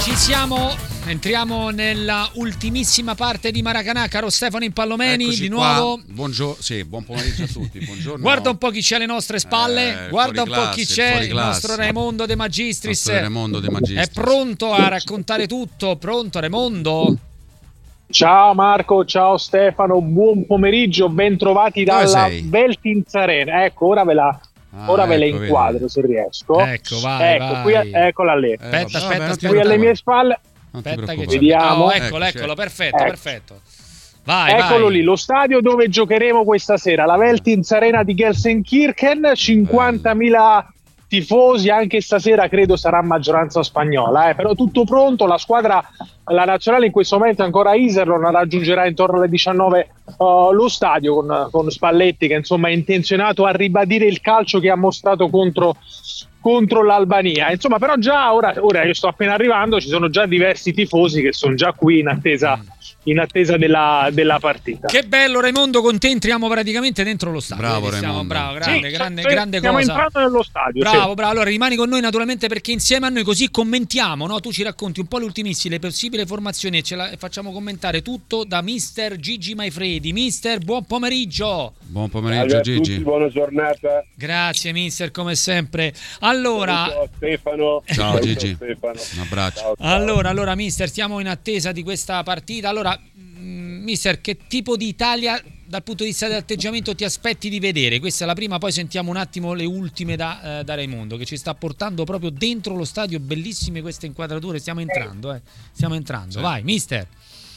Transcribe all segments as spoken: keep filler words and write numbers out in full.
Ci siamo, entriamo nella ultimissima parte di Maracanà, caro Stefano Impallomeni. Eccoci di nuovo. Qua. Buongiorno, sì, buon pomeriggio a tutti. Buongiorno. Guarda un po' chi c'è alle nostre spalle, eh, guarda un classe, po' chi c'è, il classe. nostro Raimondo De Magistris. Raimondo De Magistris. È pronto a raccontare tutto? Pronto Raimondo? Ciao Marco, ciao Stefano, buon pomeriggio, ben trovati dalla Veltins Arena. Ecco, ora ve la Ah, Ora ve ecco, la inquadro vedi. Se riesco. Ecco, vai, ecco, vai. Qui, eccola lì. Eh, aspetta, vabbè, aspetta, aspetta. Qui alle mie spalle. Aspetta che vediamo. Oh, eccolo, ecco, eccolo, perfetto, ecco. perfetto. Vai, Eccolo vai. lì, lo stadio dove giocheremo questa sera, la Veltins Arena di Gelsenkirchen, cinquantamila tifosi, anche stasera credo sarà maggioranza spagnola, eh. Però tutto pronto, la squadra, la nazionale in questo momento ancora a Iserlohn, raggiungerà intorno alle diciannove uh, lo stadio con, con Spalletti che insomma è intenzionato a ribadire il calcio che ha mostrato contro, contro l'Albania. Insomma, però già ora, ora io sto appena arrivando, ci sono già diversi tifosi che sono già qui in attesa in attesa della, della partita. Che bello Raimondo, con te entriamo praticamente dentro lo stadio. Bravo Vedi, stiamo, Raimondo. bravo, grande, sì, grande, sì, grande stiamo cosa. Stiamo entrando nello stadio. Bravo, sì. bravo. Allora rimani con noi naturalmente perché insieme a noi così commentiamo, no? Tu ci racconti un po' le ultimissime, le possibili formazioni e ce la facciamo commentare tutto da mister Gigi Maifredi. Mister, buon pomeriggio. Buon pomeriggio Gigi. Tutti, buona giornata. Grazie mister, come sempre. Allora, ciao Stefano. Ciao ciao Gigi. Stefano. Un abbraccio. Ciao, ciao. Allora, allora mister, stiamo in attesa di questa partita. Allora, mister, che tipo di Italia dal punto di vista dell'atteggiamento ti aspetti di vedere? Questa è la prima, poi sentiamo un attimo le ultime da, eh, da Raimondo che ci sta portando proprio dentro lo stadio. Bellissime queste inquadrature, stiamo entrando, eh. Stiamo entrando, sì. Vai mister.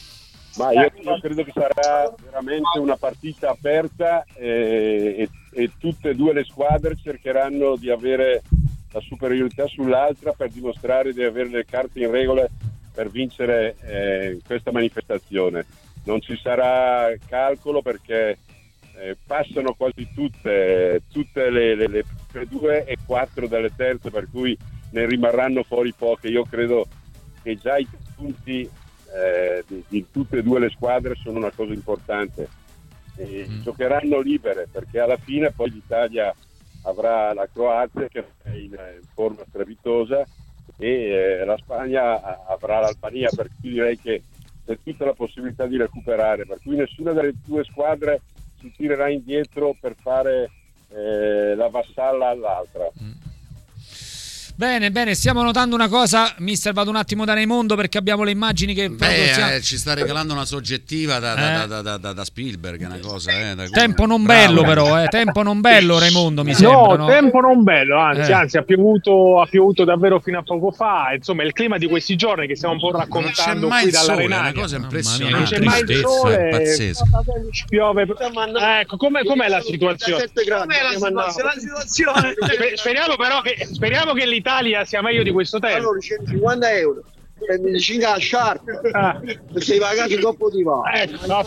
Ma io, io credo che sarà veramente una partita aperta e, e, e tutte e due le squadre cercheranno di avere la superiorità sull'altra per dimostrare di avere le carte in regola per vincere eh, questa manifestazione. Non ci sarà calcolo perché eh, passano quasi tutte tutte le, le, le due e quattro delle terze, per cui ne rimarranno fuori poche. Io credo che già i punti eh, di, di tutte e due le squadre sono una cosa importante. E mm. Giocheranno libere perché alla fine poi l'Italia avrà la Croazia che è in, in forma strepitosa e eh, la Spagna avrà l'Albania, per cui direi che c'è tutta la possibilità di recuperare, per cui nessuna delle due squadre si tirerà indietro per fare eh, la vassalla all'altra. Mm. Bene, bene, stiamo notando una cosa, mister, vado un attimo da Raimondo perché abbiamo le immagini che... Beh, siamo... eh, ci sta regalando una soggettiva da, eh. da, da, da, da Spielberg, una cosa... Eh, da... Tempo non Bravo. bello però, eh. Tempo non bello Raimondo, mi no, sembra. No, tempo non bello, anzi, eh. anzi ha piovuto, ha piovuto davvero fino a poco fa, insomma il clima di questi giorni che stiamo un po' raccontando non c'è mai qui il sole, dall'Arenania. È una cosa impressionante. Non c'è mai il sole, pazzesco. Piove. Ecco, com'è, com'è la situazione? Com'è la situazione? La situazione? Speriamo però che, speriamo che l'Italia sia meglio di questo tempo. Allora, centocinquanta euro. Prendi cinque a sciarpa. Ah. E sei pagato dopo di va. Ecco, no.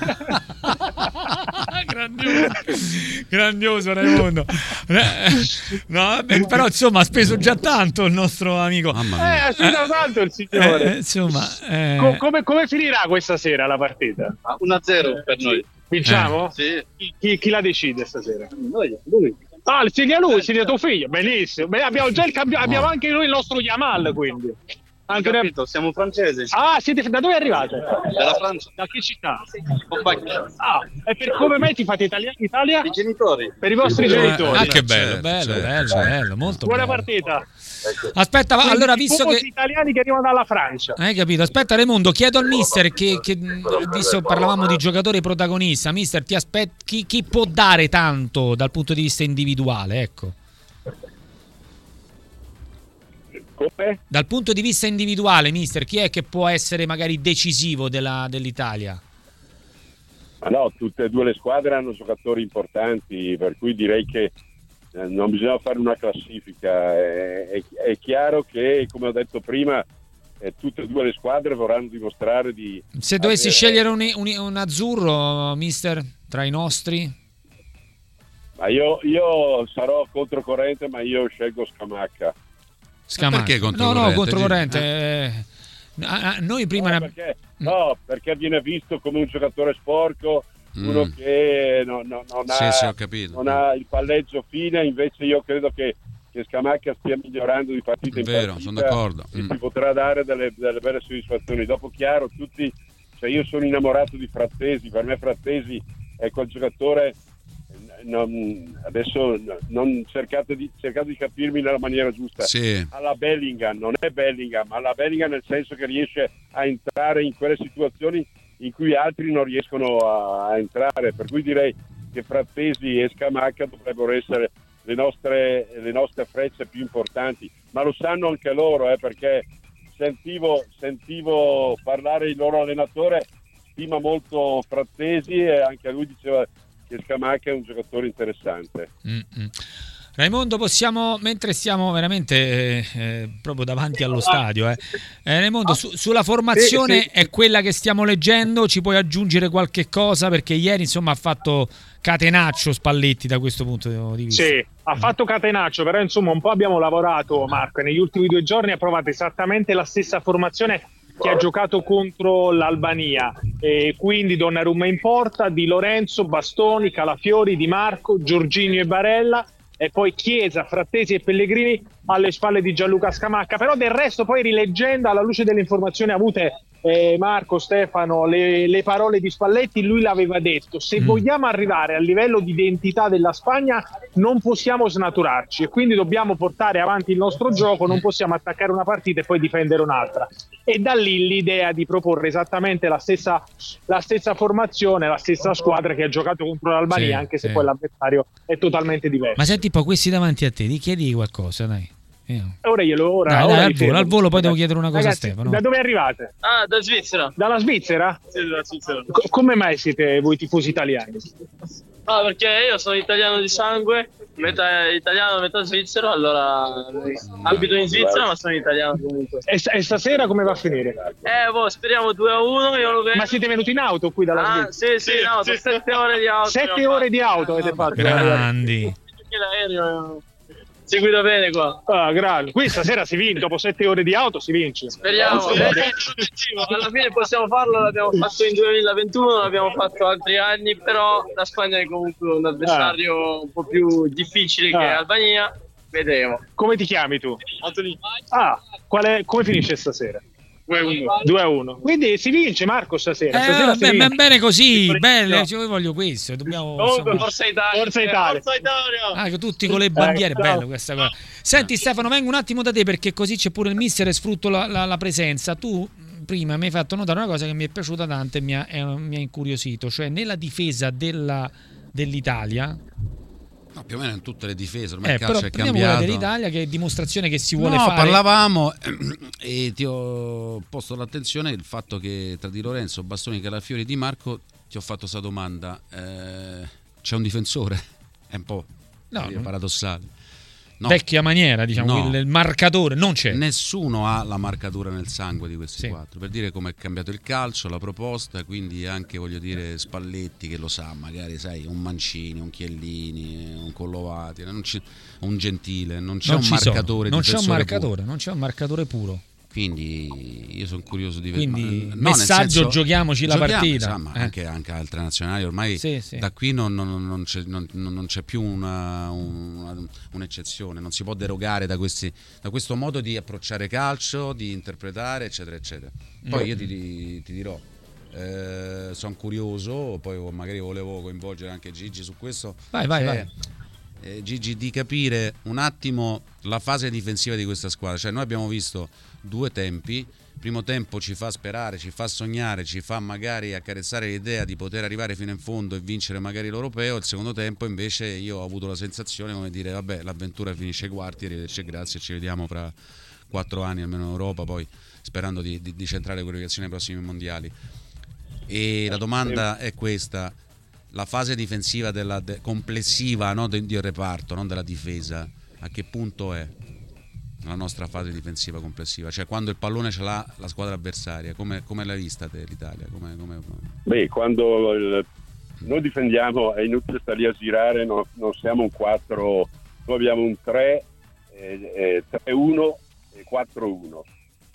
Grandioso, grandioso Raimondo. No, vabbè, però insomma ha speso già tanto il nostro amico. Mamma Eh, mia. ha speso tanto il signore. Eh, insomma, eh... Co- come, come finirà questa sera la partita? uno a zero per noi. Vinciamo? Sì. Chi, chi la decide stasera? Noi, lui. Ah, segna lui, segna tuo figlio. Benissimo. Beh, abbiamo già il cambio, abbiamo anche noi il nostro Yamal, quindi. Anche noi... Capito, siamo francesi. Ah, siete da dove arrivate? Dalla Francia. Da che città? Compagnia. Ah, e per come mai ti fate italiani in Italia? I genitori. Per i vostri Eh, genitori. Ah, che bello, Certo, bello, certo, bello, certo. bello, molto Buona bello. partita. Aspetta, va, Quindi allora visto tifosi che italiani che arrivano dalla Francia. hai capito, aspetta Raimondo, chiedo al mister che, che visto che parlavamo di giocatori protagonista, mister, ti aspetti chi, chi può dare tanto dal punto di vista individuale, ecco. Come? Dal punto di vista individuale, mister, chi è che può essere magari decisivo della, dell'Italia? Ma no, tutte e due le squadre hanno giocatori importanti, per cui direi che eh, non bisogna fare una classifica. È, è, è chiaro che, come ho detto prima, eh, tutte e due le squadre vorranno dimostrare di... Se dovessi avere... scegliere un, un, un azzurro, mister, tra i nostri? Ma io, io sarò controcorrente, ma io scelgo Scamacca. Scamacca. Perché No, controcorrente? no, controcorrente. Eh. Eh, ah, noi prima... No, ne- perché, no, perché viene visto come un giocatore sporco, uno Mm. che non, non, non, Sì, ha, sì, ho capito. non ha il palleggio fine, invece io credo che che Scamacca stia migliorando di partita in Vero, partita, sono d'accordo. e Mm. si potrà dare delle, delle belle soddisfazioni. Dopo, chiaro, tutti, cioè io sono innamorato di Frattesi, per me Frattesi è quel giocatore, non, adesso non cercate di, cercate di capirmi nella maniera giusta, Sì. alla Bellingham, non è Bellingham, ma alla Bellingham nel senso che riesce a entrare in quelle situazioni in cui altri non riescono a, a entrare, per cui direi che Frattesi e Scamacca dovrebbero essere le nostre, le nostre frecce più importanti, ma lo sanno anche loro, eh, perché sentivo, sentivo parlare il loro allenatore, stima molto Frattesi e anche lui diceva che Scamacca è un giocatore interessante. Mm-mm. Raimondo, possiamo, mentre stiamo veramente eh, eh, proprio davanti allo stadio, eh, eh, Raimondo, su, sulla formazione Sì, sì. è quella che stiamo leggendo, ci puoi aggiungere qualche cosa? Perché ieri insomma ha fatto catenaccio Spalletti da questo punto di vista. Sì, ha fatto catenaccio, però insomma un po' abbiamo lavorato, Marco, e negli ultimi due giorni ha provato esattamente la stessa formazione che ha giocato contro l'Albania, e quindi Donnarumma in porta, Di Lorenzo, Bastoni, Calafiori, Di Marco, Jorginho e Barella, e poi Chiesa, Frattesi e Pellegrini alle spalle di Gianluca Scamacca. Però del resto, poi rileggendo alla luce delle informazioni avute, eh, Marco, Stefano, le, le parole di Spalletti, lui l'aveva detto: se Mm. vogliamo arrivare al livello di identità della Spagna non possiamo snaturarci, e quindi dobbiamo portare avanti il nostro gioco, non possiamo attaccare una partita e poi difendere un'altra. E da lì l'idea di proporre esattamente la stessa, la stessa formazione, la stessa squadra che ha giocato contro l'Albania, Sì, anche se sì. poi l'avversario è totalmente diverso. Ma senti un po' questi davanti a te, ti chiedi qualcosa, dai. Io. Ora glielo ora, Dai, ora dai, al li fermo. volo, al volo poi devo chiedere una cosa Ragazzi, a Stefano. Da dove arrivate? Ah, da Svizzera. Dalla Svizzera? Sì, dalla Svizzera. Co- come mai siete voi tifosi italiani? Ah, perché io sono italiano di sangue, metà italiano, metà svizzero, allora abito in Svizzera ma sono italiano comunque. E, s- e stasera come va a finire? Eh, boh, speriamo due a uno, io lo vedo. Ma siete venuti in auto qui dalla Ah, Svizzera? sì, sì, no, sono sette ore di auto. Sette ore di auto avete fatto? Grandi. Anche l'aereo si guida bene qua. Ah, grande. Qui stasera si vince, dopo sette ore di auto si vince. Speriamo. Eh, alla fine possiamo farlo, l'abbiamo fatto in duemilaventuno, l'abbiamo fatto altri anni, però la Spagna è comunque un avversario un po' più difficile che Ah. Albania. Vedremo. Come ti chiami tu? Anthony. Ah, qual è, come finisce stasera? due a uno. Quindi si vince, Marco, stasera. Eh, stasera si vabbè, vince. ma bene così, Sì, belle, no. cioè, io voglio questo, dobbiamo Comunque, insomma- Forza Italia. Forza Italia. Forza Italia. Ah, tutti con le bandiere, Eh, ciao. bello questa cosa. Senti Stefano, vengo un attimo da te perché così c'è pure il mister e sfrutto la, la- la presenza. Tu mh, prima mi hai fatto notare una cosa che mi è piaciuta tanto e mi ha, eh, mi ha incuriosito, cioè nella difesa della- dell'Italia, No, più o meno in tutte le difese, ormai eh, il però calcio è prendiamo quella cambiato. dell'Italia che è dimostrazione che si vuole No, fare. parlavamo e ti ho posto l'attenzione il fatto che tra Di Lorenzo, Bastoni, Calafiori e Di Marco ti ho fatto questa domanda. Eh, c'è un difensore? È un po' No, dire, no. paradossale. No, Vecchia maniera, diciamo, No. il, il marcatore non c'è. nessuno ha la marcatura nel sangue di questi Sì. quattro, per dire come è cambiato il calcio, la proposta, quindi anche voglio dire Spalletti che lo sa, magari sai un Mancini, un Chiellini, un Collovati, non c'è- un Gentile, non c'è non un ci sono. marcatore non c'è un difensore marcatore, puro. non c'è un marcatore puro. Quindi io sono curioso di vedere. Quindi, ma- no, nel messaggio, senso, giochiamoci la giochiamo, partita. insomma, Eh. anche, anche altre nazionali ormai Sì, sì. da qui non, non- non c'è, non- non c'è più una, una- un'eccezione, non si può derogare da, questi, da questo modo di approcciare calcio, di interpretare, eccetera, eccetera. Poi io ti, ti- ti dirò, eh, sono curioso, poi magari volevo coinvolgere anche Gigi su questo. Vai, vai, cioè, vai. eh, Gigi, di capire un attimo la fase difensiva di questa squadra. Cioè noi abbiamo visto due tempi. Primo tempo ci fa sperare, ci fa sognare, ci fa magari accarezzare l'idea di poter arrivare fino in fondo e vincere magari l'Europeo. Il secondo tempo invece io ho avuto la sensazione come dire vabbè, l'avventura finisce ai quarti, arrivederci e grazie, ci vediamo fra quattro anni almeno in Europa, poi sperando di, di, di centrare le qualificazioni ai prossimi mondiali. E la domanda è questa: la fase difensiva della de, complessiva, no, del, del reparto, non della difesa, a che punto è la nostra fase difensiva complessiva? Cioè quando il pallone ce l'ha la squadra avversaria, come, come l'hai vista te l'Italia? Come, come... Beh, quando il- noi difendiamo è inutile stare lì a girare, no- non siamo un quattro, noi abbiamo un tre, eh, eh, tre uno e quattro uno,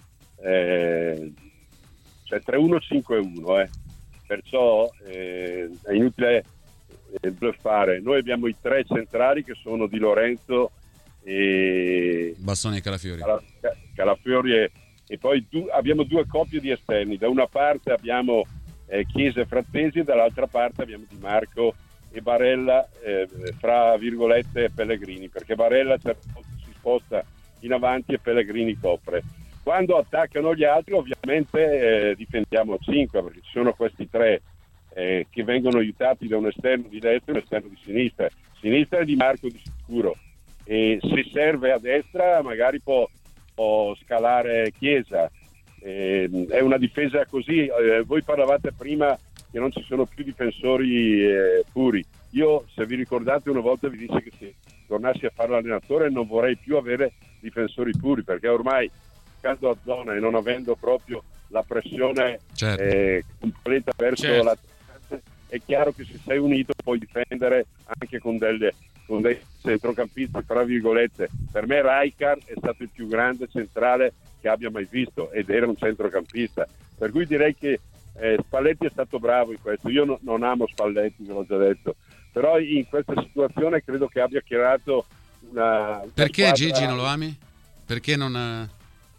eh, cioè tre uno cinque uno, eh. Perciò eh, è inutile eh, bluffare. Noi abbiamo i tre centrali che sono Di Lorenzo e Bastoni e Calafiori. Calafiori e, e poi du, abbiamo due coppie di esterni. Da una parte abbiamo eh, Chiesa e Frattesi, e dall'altra parte abbiamo Di Marco e Barella, eh, fra virgolette Pellegrini, perché Barella si sposta in avanti e Pellegrini copre. Quando attaccano gli altri ovviamente eh, difendiamo a cinque, perché ci sono questi tre eh, che vengono aiutati da un esterno di destra e un esterno di sinistra. Sinistra è Di Marco di sicuro, e se serve a destra magari può, può scalare Chiesa. Eh, è una difesa così. Eh, voi parlavate prima che non ci sono più difensori eh, puri. Io, se vi ricordate, una volta vi dissi che se tornassi a fare l'allenatore non vorrei più avere difensori puri, perché ormai giocando a zona e non avendo proprio la pressione certo. eh, completa verso certo. la è chiaro che se sei unito puoi difendere anche con delle con dei centrocampisti tra virgolette. Per me Rijkaard è stato il più grande centrale che abbia mai visto ed era un centrocampista, per cui direi che eh, Spalletti è stato bravo in questo. Io no, non amo Spalletti, ve l'ho già detto, però in questa situazione credo che abbia creato una, una perché squadra... Gigi non lo ami? Perché non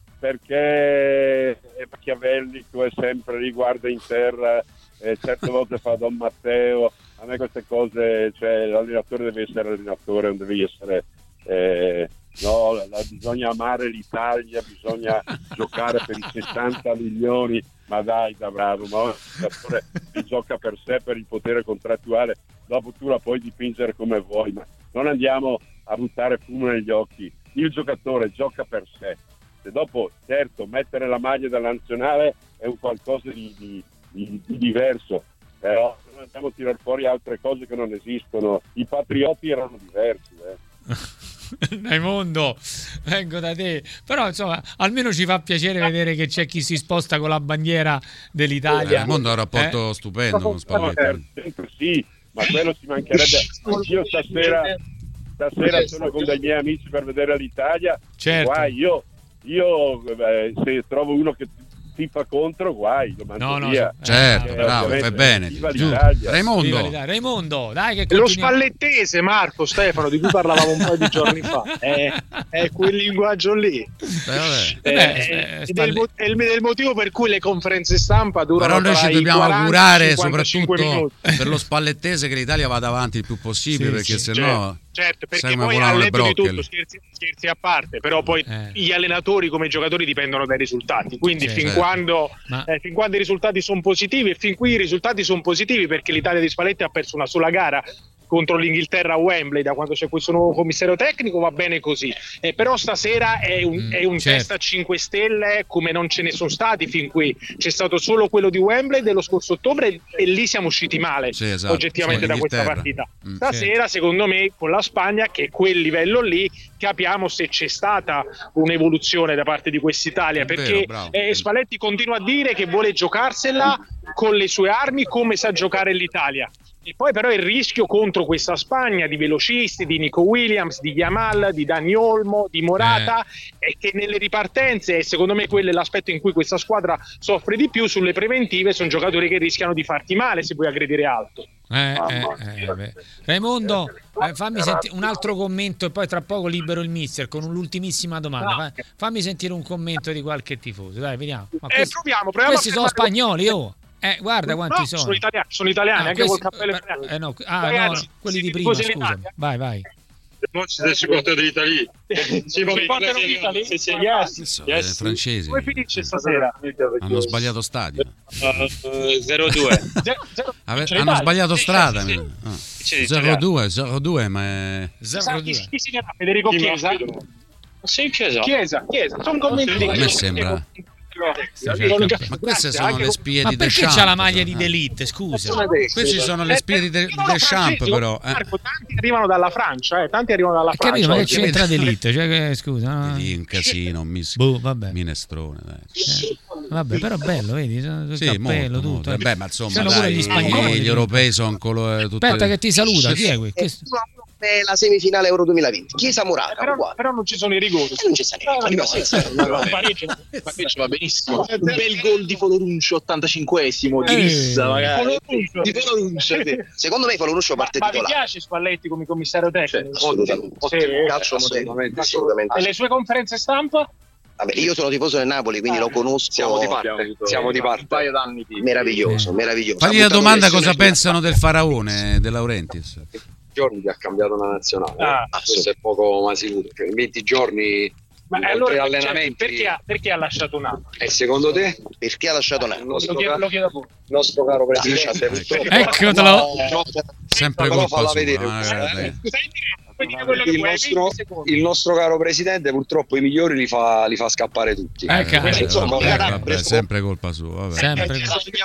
perché è machiavellico, è sempre lì, guarda in terra, eh, certe volte fa Don Matteo. A me queste cose, cioè l'allenatore deve essere allenatore, non deve essere eh, no, la, la, bisogna amare l'Italia, bisogna giocare per i sessanta milioni, ma dai, da bravo, ma un giocatore che gioca per sé, per il potere contrattuale, dopo tu la puoi dipingere come vuoi, ma non andiamo a buttare fumo negli occhi. Il giocatore gioca per sé, se dopo, certo, mettere la maglia della nazionale è un qualcosa di, di, di, di diverso, però non andiamo a tirare fuori altre cose che non esistono. I patrioti erano diversi, eh. Raimondo, vengo da te, però insomma almeno ci fa piacere vedere che c'è chi si sposta con la bandiera dell'Italia. Eh, Raimondo ha un rapporto eh? stupendo con Spalletti. Sì, ma quello ci mancherebbe. Anch'io stasera stasera sono con dei miei amici per vedere l'Italia. Certo. Guai, io, io eh, se trovo uno che tifa contro, guai, lo mando no, no, via. Certo, Eh, bravo, fai ovviamente, bene. viva Giù. l'Italia. Raimondo. Raimondo, dai che Lo continuiamo. spallettese, Marco, Stefano, di cui parlavamo un paio di giorni fa, è, è quel linguaggio lì. Eh, vabbè. Eh, Beh, è, eh, ed è il, mo- è il è il motivo per cui le conferenze stampa durano. Però noi tra ci i dobbiamo quaranta augurare e cinquantacinque soprattutto minuti. per lo spallettese che l'Italia vada avanti il più possibile, Sì, perché sì, sennò Certo, perché sai come poi volano al le netto di broccoli. tutto, scherzi, scherzi a parte, però poi Eh. gli allenatori come i giocatori dipendono dai risultati, quindi Sì, fin, certo. quando, Ma- eh, fin quando i risultati sono positivi, e fin qui i risultati sono positivi, perché l'Italia di Spalletti ha perso una sola gara contro l'Inghilterra a Wembley da quando c'è questo nuovo commissario tecnico, va bene così, eh, però stasera è un, Mm, è un certo. test a cinque stelle come non ce ne sono stati fin qui. C'è stato solo quello di Wembley dello scorso ottobre e lì siamo usciti male, Sì, esatto. oggettivamente, Sì, da questa Inghilterra. partita. Mm, Stasera secondo me con la Spagna, che è quel livello lì, capiamo se c'è stata un'evoluzione da parte di quest'Italia, È perché vero, bravo. eh, Spalletti continua a dire che vuole giocarsela con le sue armi come sa giocare l'Italia. E poi però il rischio contro questa Spagna di velocisti, di Nico Williams, di Yamal, di Dani Olmo, di Morata, è che nelle ripartenze, e secondo me quello è l'aspetto in cui questa squadra soffre di più, sulle preventive sono giocatori che rischiano di farti male se vuoi aggredire alto. Eh, eh, eh, beh. Raimondo, eh, fammi sentire un altro commento e poi tra poco libero il mister con un'ultimissima domanda. Fa- Fammi sentire un commento di qualche tifoso, dai, vediamo. Ma Eh, questi, proviamo, proviamo questi a sono fermare- spagnoli, oh. Eh, guarda quanti No, sono. sono italiani, sono italiani Ah, anche questi- col cappello. eh, eh, no, ah, Ragazzi, no, quelli di sì, prima, tifosi scusa. dell'Italia. Vai, vai. Moi, c'est des supporters de l'Italie. Si portano l'Italia? Sì, sì. Yes. Che so, Yes. eh, francesi Come finisce stasera? hanno sbagliato stadio. Uh, zero due. Zero- zero- Ave- c'è hanno l'Italia. sbagliato Sì, strada. sì, sì. Ah. C'è zero due, zero due, ma è... Sa zero chi, due. chi si chiama? Federico Chiesa? Sì, Chiesa. Chiesa, Chiesa. Sono convinto di A me che- sembra- Sta Con- cercando- Ma queste sono anche le con- spie Ma di perché Deschamps. c'ha la maglia di eh. D'Elite, scusa? Questi sono le spie di De- Eh, di no, Deschamps, francesi, però. eh. Marco, tanti arrivano dalla Francia, eh, tanti arrivano dalla Hai capito, Francia. ma che oggi. c'entra D'Elite? Cioè, che, scusa, no? Lì un casino, un mis- Boh, vabbè. minestrone. Dai. Eh, vabbè, però bello, vedi? Sono- Sì, cappello, molto, tutto. molto. Eh, beh, ma insomma, Sono pure dai, gli spagnoli. gli europei sono colore. Aspetta che ti saluta, chi è qui? Che- come la semifinale Euro duemilaventi. Chiesa Murata, Eh, però, uguale. però non ci sono i rigori. E non ci sta niente. No, no, Arriva- no, no, no, pareggio. Pareggio va benissimo. Un bel gol di Foloruncio, ottantacinquesimo, di rissa magari. Foloruncio. Di Foloruncio, sì. Secondo me Foloruncio parte Ma vi titolare. piace Spalletti come commissario tecnico? Assolutamente. Sì. Calcio assolutamente, assolutamente. E le sue conferenze stampa? Vabbè, io sono tifoso del Napoli, quindi lo conosco. Siamo di parte, siamo di parte. Un paio d'anni di Meraviglioso, meraviglioso. Fagli Ha la buttato domanda le cosa lezioni pensano del faraone De Laurentiis. giorni che ha cambiato la nazionale. Ah, Questo è poco ma sicuro. Cioè, in venti giorni Ma in allora, tre cioè, allenamenti. perché, ha, perché ha lasciato Napoli? E secondo te? Perché ha lasciato Il Napoli? nostro, Lo chiedo, ca- lo chiedo pure. nostro caro presidente, purtroppo. Eccotelo. Sempre Però colpa falla sua. vedere. ma guarda, Eh. Puoi dire quello che Il vuoi, nostro, venti secondi. il nostro caro presidente purtroppo i migliori li fa, li fa scappare tutti. Eh, Ecco. eh, insomma, vabbè, vabbè, vabbè, preso- sempre colpa sua. Vabbè. Sempre.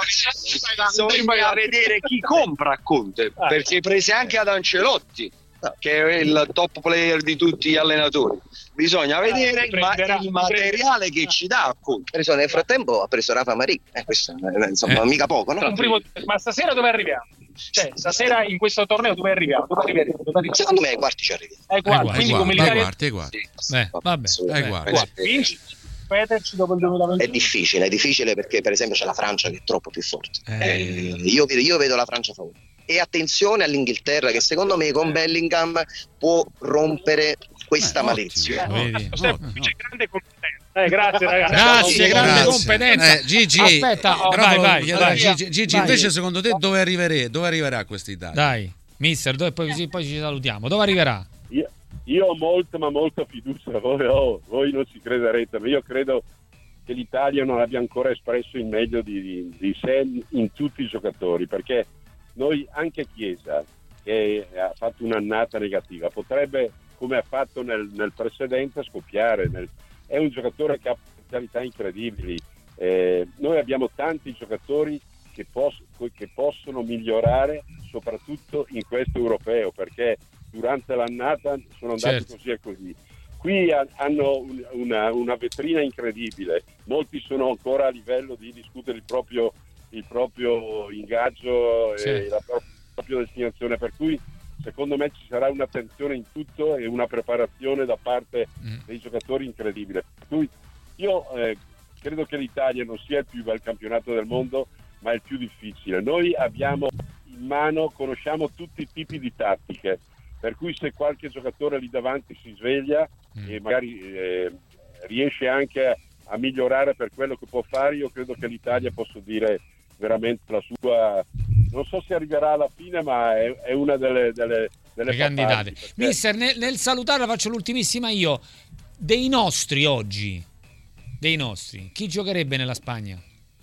Bisogna vedere chi compra a Conte, perché prese anche ad Ancelotti, che è il top player di tutti gli allenatori. Bisogna vedere il, ma- prenderà- il materiale che ci dà a Conte. Preso nel frattempo ha preso Rafa Marí, eh, questo eh, insomma Eh. mica poco, no? Un primo- Ma stasera dove arriviamo? Cioè, stasera in questo torneo dove arriviamo? Dove arriviamo? Dove arriviamo? Secondo me ai quarti ci arriviamo. Ai quarti, Ai quindi Ai come guardi, ai l'Italia guardi, ai guardi. Beh, vabbè. Ai guardi. Guarda, vinci, ripeterci dopo il duemilaventuno. è difficile, è difficile perché per esempio c'è la Francia che è troppo più forte. Eh. Eh, io, vedo- io vedo la Francia favorita. E attenzione all'Inghilterra che secondo me con Bellingham può rompere questa Eh, maledizione. ottimo. Vedi? Stefano, No, no. c'è grande competenza. Eh, grazie ragazzi. Grazie, grande Grazie. competenza. Eh, Gigi, Aspetta, oh, però vai, lo- vai, allora, vai. Gigi, Gigi, Vai. invece secondo te dove arriverà, dove arriverà questa Italia? Dai, mister, dove poi, così poi ci salutiamo. Dove arriverà? Io, io ho molta ma molta fiducia, voi, oh, voi non ci crederete, ma io credo che l'Italia non abbia ancora espresso il meglio di, di, di sé in tutti i giocatori, perché noi, anche Chiesa, che ha fatto un'annata negativa, potrebbe, come ha fatto nel, nel precedente, scoppiare. Nel, è un giocatore che ha potenzialità incredibili. Eh, noi abbiamo tanti giocatori che, pos- che possono migliorare, soprattutto in questo europeo, perché durante l'annata sono andati Certo. così e così. Qui ha- hanno un- una, una vetrina incredibile, molti sono ancora a livello di discutere il proprio, il proprio ingaggio Sì. e la pro- propria destinazione, per cui secondo me ci sarà un'attenzione in tutto e una preparazione da parte Mm. dei giocatori incredibile. Per cui io eh, credo che l'Italia non sia il più bel campionato del mondo, ma è il più difficile. Noi abbiamo in mano, conosciamo tutti i tipi di tattiche, per cui se qualche giocatore lì davanti si sveglia Mm. e magari eh, riesce anche a, a migliorare per quello che può fare, io credo che l'Italia, posso dire veramente la sua, non so se arriverà alla fine, ma è, è una delle, delle, delle Le candidate. papabili, perché- Mister, nel, nel salutarla faccio l'ultimissima io. Dei nostri oggi, dei nostri, chi giocherebbe nella Spagna?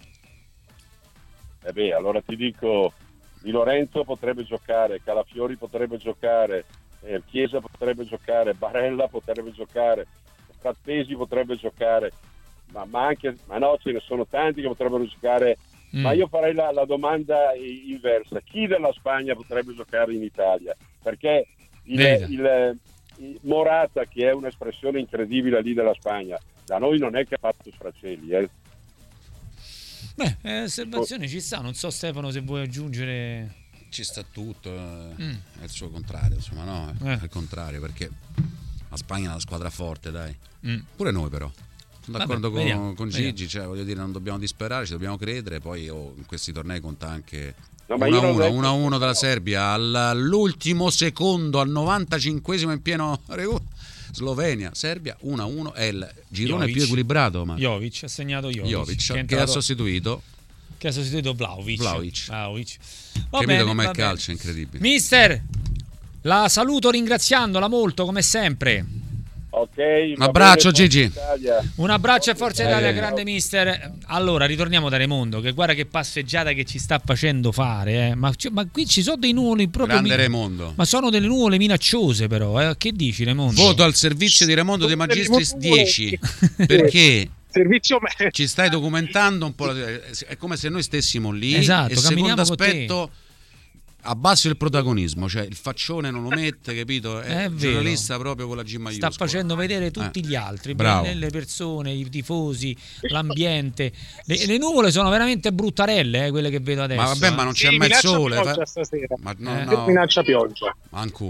Eh beh, allora ti dico, Di Lorenzo potrebbe giocare, Calafiori potrebbe giocare, eh, Chiesa potrebbe giocare, Barella potrebbe giocare, Frattesi potrebbe giocare, ma, ma anche, ma no, ce ne sono tanti che potrebbero giocare. Mm. Ma io farei la, la domanda i- inversa: chi della Spagna potrebbe giocare in Italia? Perché il, Veda. il- il Morata, che è un'espressione incredibile lì della Spagna, da noi non è che ha fatto sfracelli, eh. Beh, eh, osservazione ci sta, non so Stefano se vuoi aggiungere. Ci sta tutto, eh, Mm. è il suo contrario, insomma, no, è Eh. il contrario, perché la Spagna è una squadra forte, dai. Mm. Pure noi però. Sono Vabbè, d'accordo con, vediamo, con vediamo. Gigi, cioè voglio dire, non dobbiamo disperare, ci dobbiamo credere, poi oh, in questi tornei conta anche No, ma io non ho detto- uno a uno dalla Serbia all- all'ultimo secondo, al novantacinquesimo in pieno recupero. Slovenia, Serbia uno a uno, è il girone Jovic. più equilibrato, ma Jovic ha segnato Jovic, Jovic, che, è che ha entrato- sostituito che ha sostituito Vlahovic. Vlahovic. Vlahovic. Va Capito bene, com'è va il bene. calcio, è incredibile. Mister, la saluto ringraziandola molto come sempre. Ok, Un va abbraccio, bene, Gigi. Forza Italia. Un abbraccio e Forza Italia, Eh. grande mister. Allora, ritorniamo da Raimondo, che guarda che passeggiata che ci sta facendo fare. Eh. Ma, c- ma qui ci sono dei nuvoli proprio. Grande mi- Raimondo. Ma sono delle nuvole minacciose, però. Eh. Che dici, Raimondo? Voto al servizio di Raimondo De Magistris dieci, perché Servizio me- ci stai documentando un po', la- è come se noi stessimo lì. Esatto, e secondo camminiamo con te. aspetto abbasso il protagonismo, cioè il faccione non lo mette, capito? È, È un vero. giornalista proprio con la G maiuscola. Sta facendo vedere tutti Eh, gli altri, bravo. le, le persone, i tifosi, l'ambiente. Le, le nuvole sono veramente bruttarelle, eh, quelle che vedo adesso. Ma vabbè, ma eh. non c'è Sì, mai il minaccia sole. pioggia fa- stasera. Ma no, Eh. no, Minaccia pioggia. ancora.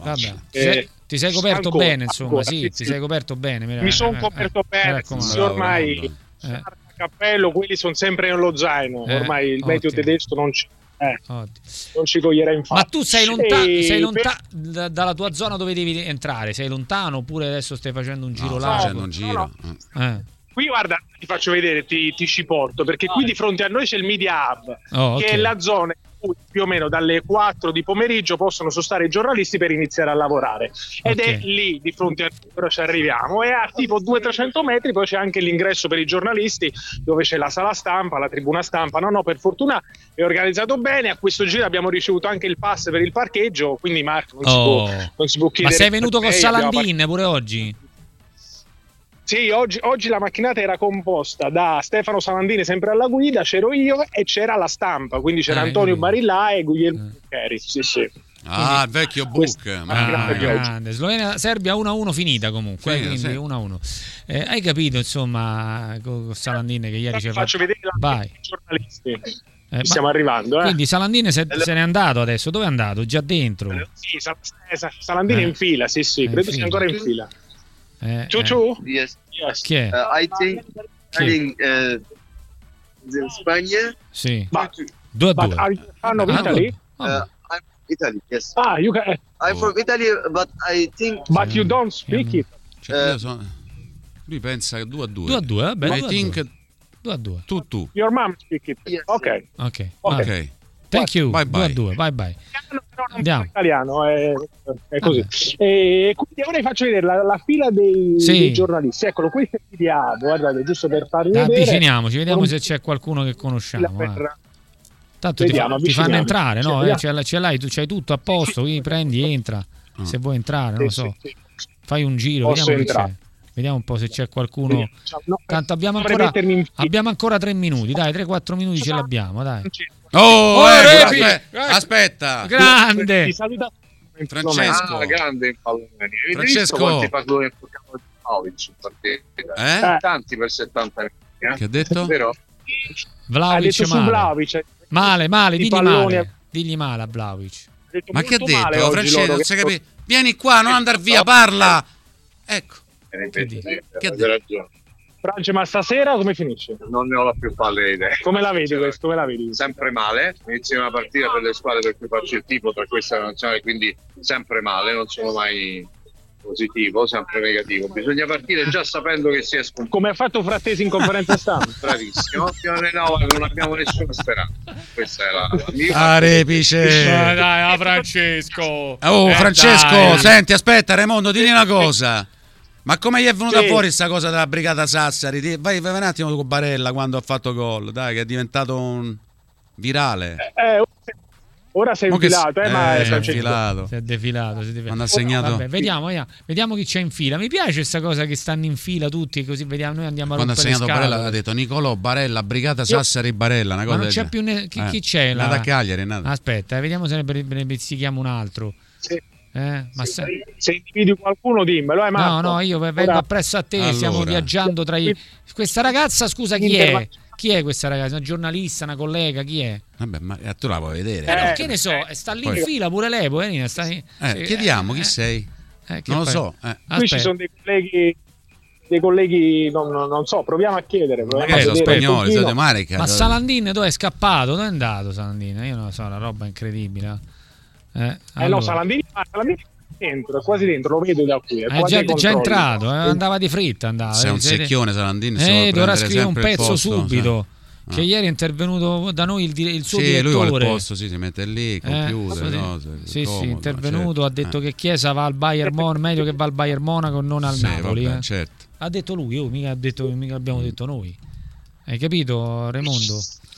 Vabbè. Ti sei, ti sei coperto ancora, bene, insomma, ancora, sì, sì, ti sì. sei coperto bene. Mi, Mi sono eh, coperto eh, bene, raccomando. sì, ormai Eh. cappello, quelli sono sempre nello zaino. Eh, Ormai il meteo ottimo. tedesco non ci, eh, Ottimo. non ci coglierà in faccia. Ma tu sei lontano, E sei per- lonta- da- dalla tua zona dove devi entrare? Sei lontano oppure adesso stai facendo un giro No, largo? facendo un giro. Eh. Qui guarda, ti faccio vedere, ti, ti ci porto, perché qui di fronte a noi c'è il Media Hub, Oh, che ok. è la zona in cui più o meno dalle quattro di pomeriggio possono sostare i giornalisti per iniziare a lavorare. Ed Ok. è lì di fronte a noi, ora ci arriviamo, e a tipo duecento trecento metri poi c'è anche l'ingresso per i giornalisti, dove c'è la sala stampa, la tribuna stampa. No, no, per fortuna è organizzato bene. A questo giro abbiamo ricevuto anche il pass per il parcheggio, quindi Marco non, si, Oh. può, non si può Ma chiedere. sei venuto con perché, abbiamo Salandin pure oggi? Sì, oggi, oggi la macchinata era composta da Stefano Salandini sempre alla guida, c'ero io e c'era la stampa, quindi c'era Eh, Antonio io. Barillà e Guglielmo Zucchelli. Sì, sì. Ah, il vecchio Questa- book. Ah, mamma mia. grande. Slovenia Serbia uno a uno finita comunque, Sì, eh, quindi sì. uno a uno. Eh, hai capito insomma con, con Salandin che ieri ci ha Faccio fatto. vedere la Vai. i giornalisti. Eh, Ci stiamo ma- arrivando, eh. Quindi Salandin se, se n'è andato adesso, dove è andato? Già dentro. Sì, Sa- Sa- Salandini Eh. in fila, sì, sì, Eh, in credo sia fila. ancora in fila. Eh, Ciu eh. ciu? Yes. Yes. Chi è? Uh, I think Chi? in uh, in Spain. Sì. But, due a but due. are you a fan of Ah, Italy? due. Vabbè. Uh, I'm Italy. Yes. Ah, you can, I'm from Italy, but I think but you don't speak it. Cioè, io sono- Lui pensa che due a due. due a due, vabbè, I due a think due. due a due. tu tu. Your mom speak it. Yes. Ok. Ok. Ok. vabbè. Ok. Thank you. Bye due a bye. due. Bye bye. Però non Andiamo. parlo italiano, è, è così. Vabbè. E quindi ora vi faccio vedere la, la fila dei, Sì. dei giornalisti. Eccolo, questo è il Media Hub, guardate, giusto per farvi Dai, vedere. avviciniamoci, vediamo Un- se c'è qualcuno che conosciamo. fila eh. per- Tanto ti, Vediamo, fa- ti fanno avviciniamo. entrare, no? Sì, Eh, ce, l'hai- ce l'hai, tu c'hai tutto a posto, quindi prendi, entra. Se vuoi entrare, non lo Sì, so. sì, sì. Fai un giro, Posso vediamo chi c'è. entrare. Vediamo un po' se c'è qualcuno. No, Tanto abbiamo dovrei ancora, mettermi in fila. abbiamo ancora tre minuti, dai, tre quattro minuti ce l'abbiamo, dai. Oh, Oh, eh, Repi! aspetta, aspetta. Grande! Ti saluta Francesco. ah, grande in pallone. Avete Francesco. visto quanti palloni ha toccato di Vlahovic in partita? Eh? Tanti per settanta minuti. Eh? Che ha detto? Però Ha Vlahovic detto su male. Vlahovic. Male, male, I digli palloni- male. Digli male a Vlahovic. Ha detto Ma che ha molto male detto? oggi Francesco, loro, non che- si capisce. Vieni qua, non andar via, parla. Ecco. Che dici? Che ha avete detto? ragione. Francia, ma stasera come finisce? Non ne ho la più pallida idea. Come la vedi questo? Come la vedi? Sempre male, inizia una partita per le squadre per cui faccio il tipo, tra questa e la nazionale, quindi sempre male, non sono mai positivo, sempre negativo. Bisogna partire già sapendo che si è sconfitto. Come ha fatto Frattesi in conferenza stampa? Bravissimo, fino alle nove non abbiamo nessuna speranza. Questa è la, la mia. Ah, Repice. Ma dai, a Francesco. Oh, Eh, Francesco, dai. senti, aspetta, Raimondo, digli una cosa. Ma come gli è venuta Sì. fuori sta cosa della Brigata Sassari? Di- Vai, vai un attimo con Barella quando ha fatto gol, dai, che è diventato un virale. Eh, ora sei Mo che infilato, s- eh, ma eh, è Francesco. infilato. Si è defilato, si è defilato. Quando ha segnato, Vabbè, vediamo, vediamo, vediamo chi c'è in fila. Mi piace questa cosa che stanno in fila tutti, così vediamo, noi andiamo a quando ha rompere segnato scatole. Barella ha detto Nicolò Barella, Brigata Sassari Barella, una Ma cosa non del c'è genere. più ne- chi, Eh, chi c'è è là? nata a Cagliari, è nata. Aspetta, eh, vediamo se ne, ne, ne pizzichiamo un altro. Sì. Eh? Ma se- Se individui qualcuno dimmelo, eh, No, Marco. no, io vengo Ora- appresso a te, Allora. stiamo viaggiando tra i... Questa ragazza, scusa, chi è? Chi è questa ragazza? Una giornalista, una collega, chi è? Vabbè, ma eh, tu la puoi vedere. Eh, no, Eh, che ne so, sta lì poi- in fila pure lei, poverina. Sta lì. Eh, Sì, chiediamo chi eh, sei. eh, che Non lo fai? so. eh. Qui ci Aspetta. sono dei colleghi, dei colleghi non, non- non so, proviamo a chiedere. proviamo Magari a sono vedere un spagnoli, pochino. sono di Marica. Ma Salandin dove è scappato? Dove è andato Salandin? Io non lo so, una roba incredibile. Eh, Eh allora. no, Salandini, ma Salandini è dentro, è quasi dentro, lo vedo da qui. È È quasi già, ai già controlli. entrato, eh, andava di fretta. Andava. Sei un Siete- secchione Salandini. Eh, dovrà scrivere un pezzo subito. Ah. Che ieri è intervenuto da noi il, dire- il suo Sì, direttore. lui vuole il posto, sì, si mette lì, Eh, computer, sì, cose, sì, sì, comodo, è intervenuto, certo. ha detto Eh. che Chiesa va al Bayern Monaco, meglio che va al Bayern Monaco, non al Sì, Napoli. vabbè, eh. certo. Ha detto lui, oh, mica, ha detto, mica abbiamo detto noi. Hai capito, Raimondo?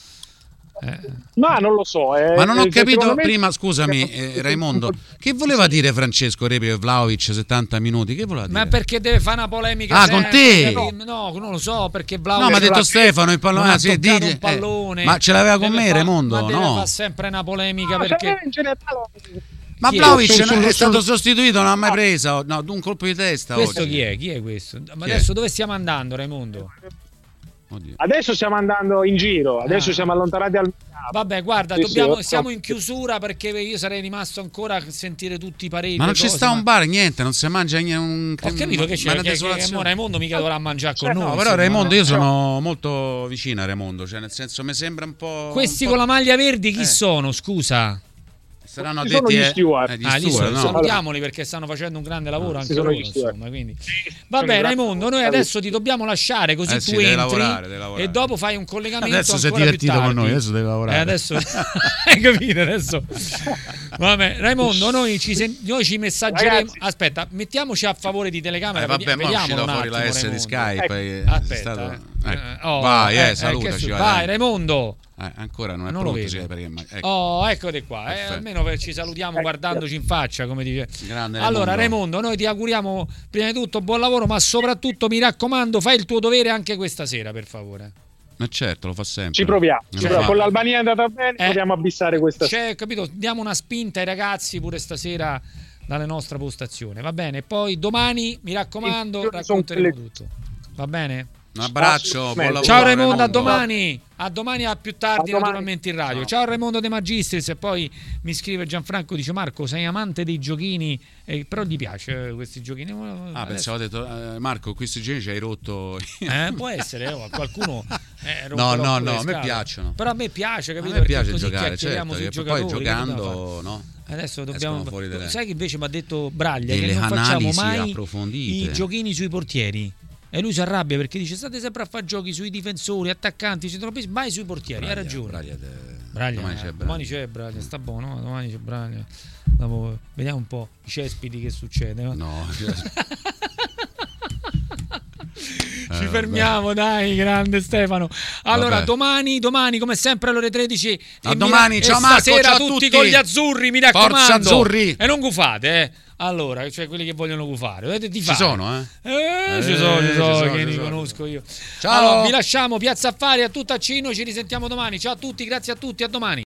Eh. Ma non lo so. eh, Ma non ho eh, capito secondo me- prima, scusami, eh, Raimondo, che voleva dire Francesco Repi e Vlahovic settanta minuti? Che voleva dire? Ma perché deve fare una polemica? Ah, sempre? con te? No, no, non lo so, perché Vlahovic No, ma ha detto la- Stefano il pallone, non ha ah, sì, toccato digli- un pallone. eh, ma ce l'aveva con Deve me fa- Raimondo, ma deve no? fa sempre una polemica No, perché cioè, in generale- Ma Chi è? Vlahovic Sul- è sul- stato sul- sostituito, non ha mai preso, no, un colpo di testa questo oggi. chi è? Chi è questo? Ma Chi è? adesso dove stiamo andando, Raimondo? Oddio. Adesso stiamo andando in giro, adesso Ah. siamo allontanati al Vabbè, guarda, Sì, dobbiamo, sì, siamo ho- in chiusura perché io sarei rimasto ancora a sentire tutti i pareri. Ma non le ci cose, sta ma- un bar, niente, non si mangia niente. Un... Ho capito che c'è, ma una che, che, che desolazione. mo Raimondo mica dovrà mangiare con Cioè, noi. No, però insomma. Raimondo io Cioè- sono molto vicino a Raimondo, cioè nel senso mi sembra un po'. Questi un con po'... la maglia verdi chi Eh. sono, scusa? Saranno Ci sono addetti gli eh, steward. eh, gli Ah, gli steward, sto- no? salutiamoli perché stanno facendo un grande lavoro Ah, anche ci sono loro, gli steward. insomma, quindi. sono Vabbè, grandi- Raimondo, noi adesso ti dobbiamo lasciare così Eh tu sì, devi entri lavorare, devi lavorare. e dopo fai un collegamento Adesso sei ancora più divertito con tardi. noi, adesso devi lavorare. Eh, adesso hai capito adesso. Vabbè, Raimondo, noi ci, sen- noi ci messaggeremo. Ragazzi. Aspetta, mettiamoci a favore di telecamera. Eh, vabbè, vedi- ma è vediamolo uscita un fuori la attimo, S di Raimondo. Skype. Ecco. è Aspetta, stato- eh. ecco. Eh, oh, vai, eh, che salutaci. su- vai, vai, dai. Raimondo. Eh, ancora non è Non lo pronto, vedo. sì, perché, ma- ecco. Oh, eccoti qua, eh, Perfetto. almeno per- ci salutiamo guardandoci in faccia, come dice. Grande Allora, Raimondo, noi ti auguriamo prima di tutto buon lavoro, ma soprattutto mi raccomando, fai il tuo dovere anche questa sera, per favore. Ma certo, lo fa sempre. Ci proviamo. Eh, Ci lo proviamo. fa. Con l'Albania è andata bene, Eh. proviamo a bissare questa C'è, capito? Diamo una spinta ai ragazzi pure stasera dalle nostra postazione, va bene? Poi domani, mi raccomando, Sì, racconteremo sono tutto. Va bene? Un abbraccio, buon Assolutamente. lavoro. Ciao Raimondo, a Raimondo. domani. A domani, a più tardi, A domani. naturalmente in radio. Ciao. Ciao Raimondo De Magistris. E poi mi scrive Gianfranco, dice Marco, sei amante dei giochini, eh, però gli piace eh, questi giochini. Ah, Adesso- pensavo detto, eh, Marco, questi geni ci hai rotto. Eh, può essere, oh, a qualcuno eh, rompe No, l'occhio no, le no, a me scatole. piacciono. Però a me piace, A capito? me Perché piace così giocare, chiacchieriamo certo, sui che poi giocatori, che dobbiamo giocando, no? fare? Adesso Escono dobbiamo. fuori delle- Sai che invece mi ha detto Braglia Delle che non facciamo analisi mai approfondite. i giochini sui portieri. E lui si arrabbia perché dice state sempre a fare giochi sui difensori, attaccanti, siete troppi- mai sui portieri. Hai Braglia, ragione. Braglia de- Braglia, domani eh, c'è Braglia. domani c'è Braglia, sta buono, no? Domani c'è Braglia. Dopo, vediamo un po' i cespiti che succede. va? No, Ci Eh, fermiamo, dai, grande Stefano. Allora, Vabbè. domani, domani, come sempre alle ore tredici. A e domani, mi- ciao e Marco, stasera ciao a tutti, tutti. con gli azzurri, mi raccomando. Forza azzurri. E non gufate, eh. Allora, cioè quelli che vogliono gufare. Vedete, di ci fare. sono, eh? Eh, ci Eh, sono, ci ci sono, sono, che ci li sono. conosco io. Ciao. Allora, vi lasciamo, Piazza Affari a tutta Cino, ci risentiamo domani. Ciao a tutti, grazie a tutti, a domani.